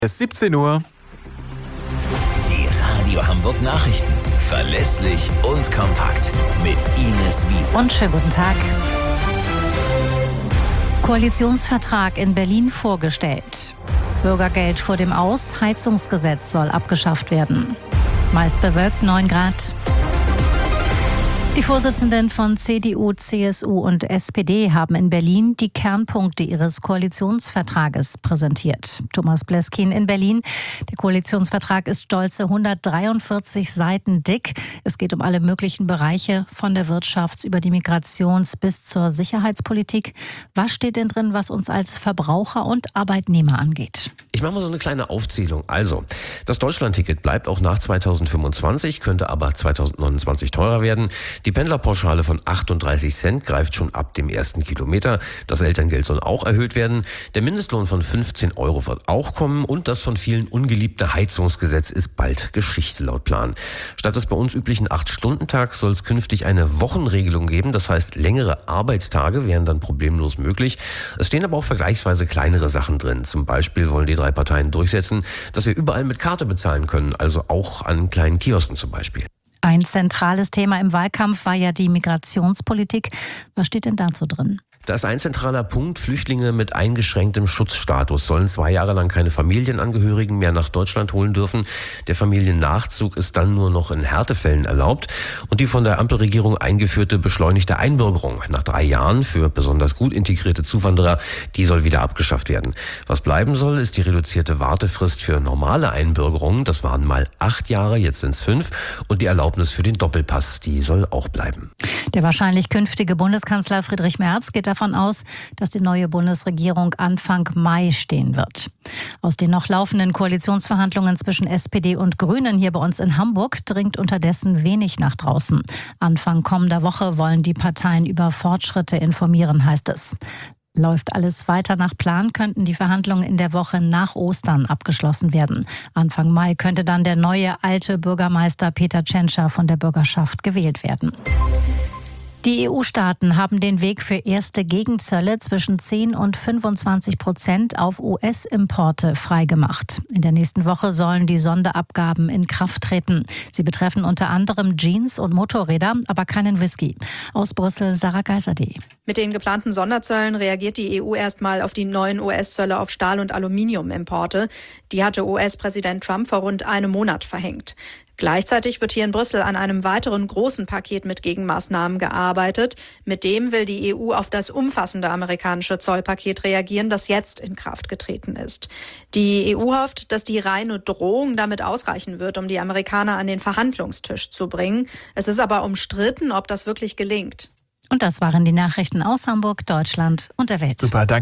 Es ist 17 Uhr. Die Radio Hamburg Nachrichten. Verlässlich und kompakt. Mit Ines Wiese. Und schönen guten Tag. Koalitionsvertrag in Berlin vorgestellt. Bürgergeld vor dem Aus. Heizungsgesetz soll abgeschafft werden. Meist bewölkt 9 Grad. Die Vorsitzenden von CDU, CSU und SPD haben in Berlin die Kernpunkte ihres Koalitionsvertrages präsentiert. Thomas Bleskin in Berlin. Der Koalitionsvertrag ist stolze 143 Seiten dick. Es geht um alle möglichen Bereiche, von der Wirtschafts- über die Migrations- bis zur Sicherheitspolitik. Was steht denn drin, was uns als Verbraucher und Arbeitnehmer angeht? Ich mache mal so eine kleine Aufzählung. Also, das Deutschlandticket bleibt auch nach 2025, könnte aber 2029 teurer werden. Die Pendlerpauschale von 38 Cent greift schon ab dem ersten Kilometer. Das Elterngeld soll auch erhöht werden. Der Mindestlohn von 15 Euro wird auch kommen. Und das von vielen ungeliebte Heizungsgesetz ist bald Geschichte laut Plan. Statt des bei uns üblichen 8-Stunden-Tags soll es künftig eine Wochenregelung geben. Das heißt, längere Arbeitstage wären dann problemlos möglich. Es stehen aber auch vergleichsweise kleinere Sachen drin. Zum Beispiel wollen die 3 Parteien durchsetzen, dass wir überall mit Karte bezahlen können. Also auch an kleinen Kiosken zum Beispiel. Ein zentrales Thema im Wahlkampf war ja die Migrationspolitik. Was steht denn dazu drin? Da ist ein zentraler Punkt: Flüchtlinge mit eingeschränktem Schutzstatus sollen 2 Jahre lang keine Familienangehörigen mehr nach Deutschland holen dürfen. Der Familiennachzug ist dann nur noch in Härtefällen erlaubt. Und die von der Ampelregierung eingeführte beschleunigte Einbürgerung nach 3 Jahren für besonders gut integrierte Zuwanderer, die soll wieder abgeschafft werden. Was bleiben soll, ist die reduzierte Wartefrist für normale Einbürgerungen. Das waren mal 8 Jahre, jetzt sind es 5. Und die Erlaubnis für den Doppelpass, die soll auch bleiben. Der wahrscheinlich künftige Bundeskanzler Friedrich Merz geht davon aus, dass die neue Bundesregierung Anfang Mai stehen wird. Aus den noch laufenden Koalitionsverhandlungen zwischen SPD und Grünen hier bei uns in Hamburg dringt unterdessen wenig nach draußen. Anfang kommender Woche wollen die Parteien über Fortschritte informieren, heißt es. Läuft alles weiter nach Plan, könnten die Verhandlungen in der Woche nach Ostern abgeschlossen werden. Anfang Mai könnte dann der neue alte Bürgermeister Peter Tschentscher von der Bürgerschaft gewählt werden. Die EU-Staaten haben den Weg für erste Gegenzölle zwischen 10 und 25% auf US-Importe freigemacht. In der nächsten Woche sollen die Sonderabgaben in Kraft treten. Sie betreffen unter anderem Jeans und Motorräder, aber keinen Whisky. Aus Brüssel, Sarah Geiser-D. Mit den geplanten Sonderzöllen reagiert die EU erstmal auf die neuen US-Zölle auf Stahl- und Aluminiumimporte. Die hatte US-Präsident Trump vor rund einem Monat verhängt. Gleichzeitig wird hier in Brüssel an einem weiteren großen Paket mit Gegenmaßnahmen gearbeitet. Mit dem will die EU auf das umfassende amerikanische Zollpaket reagieren, das jetzt in Kraft getreten ist. Die EU hofft, dass die reine Drohung damit ausreichen wird, um die Amerikaner an den Verhandlungstisch zu bringen. Es ist aber umstritten, ob das wirklich gelingt. Und das waren die Nachrichten aus Hamburg, Deutschland und der Welt. Super, danke.